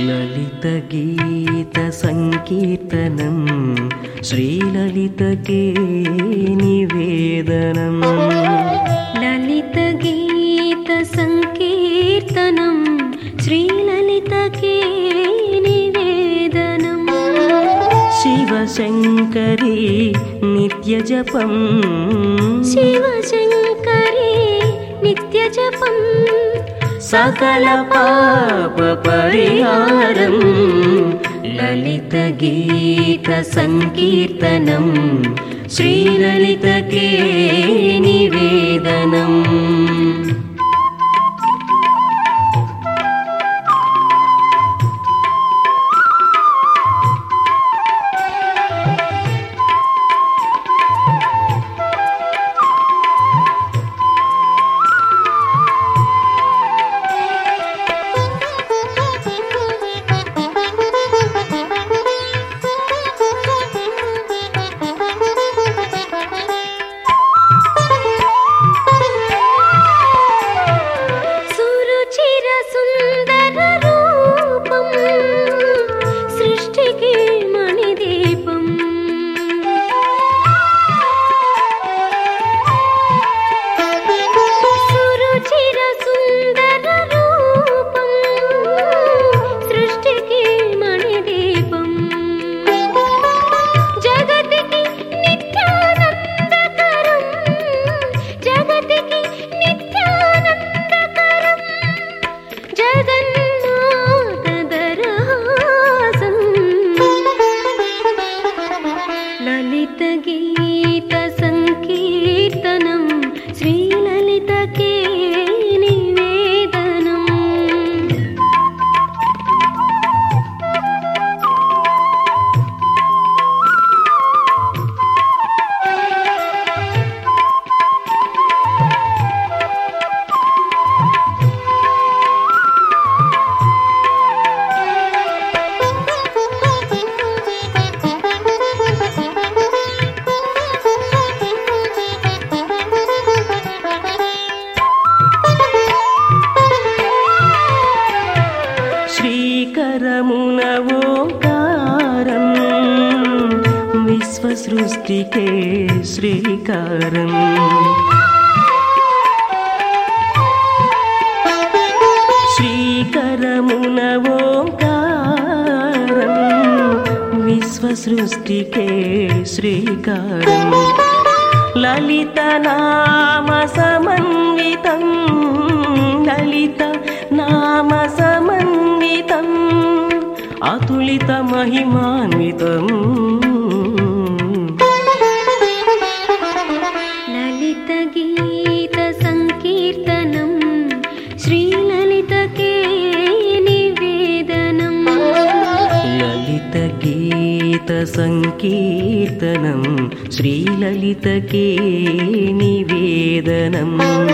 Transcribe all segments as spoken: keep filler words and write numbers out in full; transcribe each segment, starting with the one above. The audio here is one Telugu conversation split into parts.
లలిత గీత సంకీర్తనం శ్రీలలితకే నివేదనం. లలిత గీత సంకీర్తనం శ్రీలలితకే నివేదనం. శివశంకరీ నిత్య జపం శివశంకరీ నిత్య జపం. సకల పాప పరిహారం లలిత గీత సంకీర్తనం శ్రీలలితకే నివేదనం. లలిత గీత సంకీర్తనం శ్రీలలితకే నివేదనం. శ్రీకరమున ఓంకారం విశ్వసృష్టికే శ్రీకారం. శ్రీకరమున ఓంకారం విశ్వసృష్టికే శ్రీకారం. లలిత నామ సమన్వితం లలిత నామ సమన్వితం అతులిత మహిమాన్వితం. లలిత గీత సంకీర్తనం శ్రీలలితకే నివేదనం. లలిత గీత సంకీర్తనం శ్రీలలితకే నివేదనం.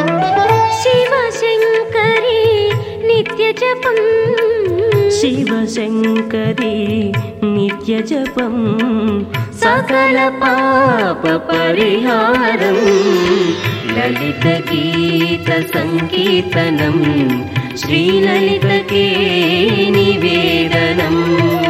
శివశంకరీ నిత్య జపం శివశంకరీ నిత్య జపం. సకల పాప పరిహారం లలిత గీత సంకీర్తనం శ్రీలలితకే నివేదనం.